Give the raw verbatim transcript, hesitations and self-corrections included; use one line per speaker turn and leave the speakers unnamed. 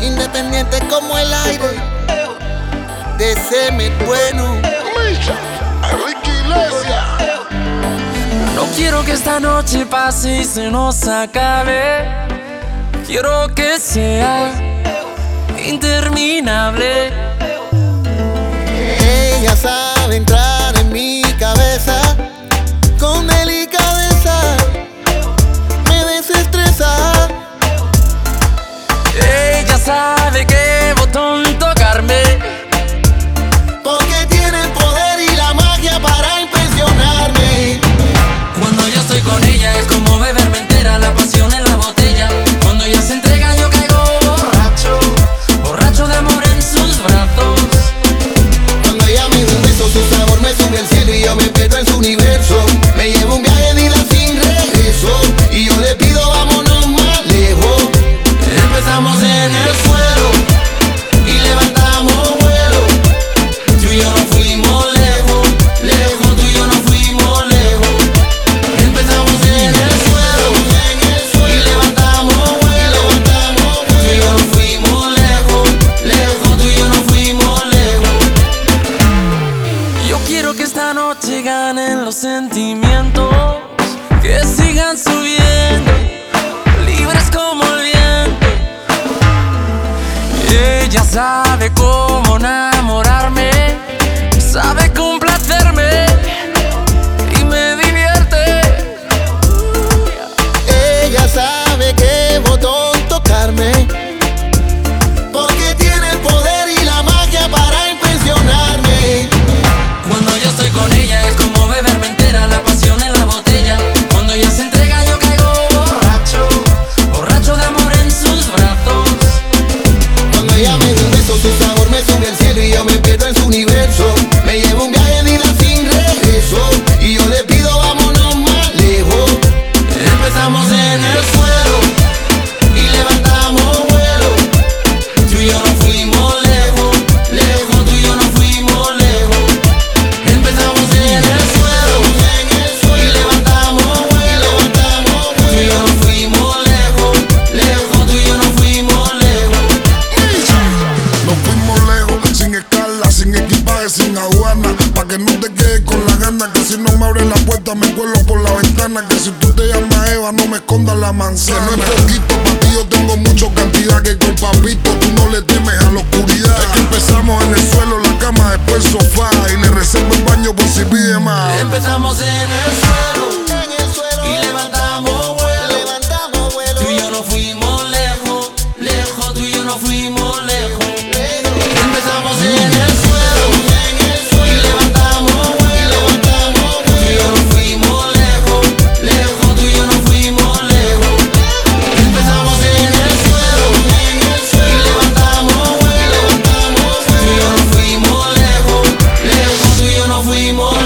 independiente como el aire, de semen bueno.
Enrique Iglesias.
No quiero que esta noche pase y se nos acabe. Quiero que sea interminable.
Ella sabe entrar en mi cabeza con delicadeza, me desestresa.
Ella sabe qué botón tocarme,
porque tiene el poder y la magia para impresionarme.
Cuando yo estoy con ella es como beberme entera la pasión en la botella. Cuando ella se entrega yo caigo borracho, borracho de amor en sus brazos.
Cuando ella me da un beso, su sabor me sube al cielo y yo me pierdo en su universo. Me llevo un viaje de ida sin regreso y yo le pido vámonos más lejos. Empezamos en el suelo y levantamos vuelo. Tú y yo nos fuimos lejos, lejos, tú y yo nos fuimos lejos. Empezamos en el suelo y levantamos vuelo. Tú y yo nos fuimos lejos, lejos, tú y yo nos fuimos lejos.
Yo quiero que esta noche ganen los sentimientos, que sigan subiendo, libres como el viento. Ella sabe cómo enamorarme, sabe complacerme y me divierte.
Ella sabe qué botón tocarme, porque tiene el poder y la magia para impresionarme.
Cuando yo estoy con ella es como beberme entera la pasión en la botella. Cuando ella se entrega yo caigo borracho, borracho de amor en sus brazos.
Cuando ella me da un beso, su sabor me sube al cielo y yo me pierdo en su universo. Me llevo un viaje de ida sin regreso y yo le pido vámonos más lejos. Empezamos en el suelo y levantamos vuelo. Tú y yo nos fuimos lejos, lejos, tú y yo nos fuimos lejos. Empezamos en el suelo y levantamos vuelo. Tú y yo nos fuimos lejos, lejos, tú y yo nos fuimos lejos.
Nos fuimos lejos, sin escala, sin equipaje, sin aduana. Pa' que no te quedes con la gana, que si no me abres la puerta me cuelo por la ventana. Que si tú te llamas Eva no me escondas la manzana. Que no es poquito, pa' ti yo tengo mucho cantidad. Que con papito tú no le temes a la oscuridad. Es que empezamos en el suelo, la cama, después el sofá. Y le reservo el baño por si pide más.
Empezamos en el suelo y levantamos vuelo. Tú y yo nos fuimos lejos, lejos, tú y yo nos fuimos lejos. Empezamos en el suelo y levantamos vuelo. Tú y yo nos fuimos lejos, lejos, tú y yo nos fuimos lejos. Empezamos en el suelo y levantamos vuelo. Tú y yo nos fuimos lejos, lejos, tú y yo nos fuimos lejos.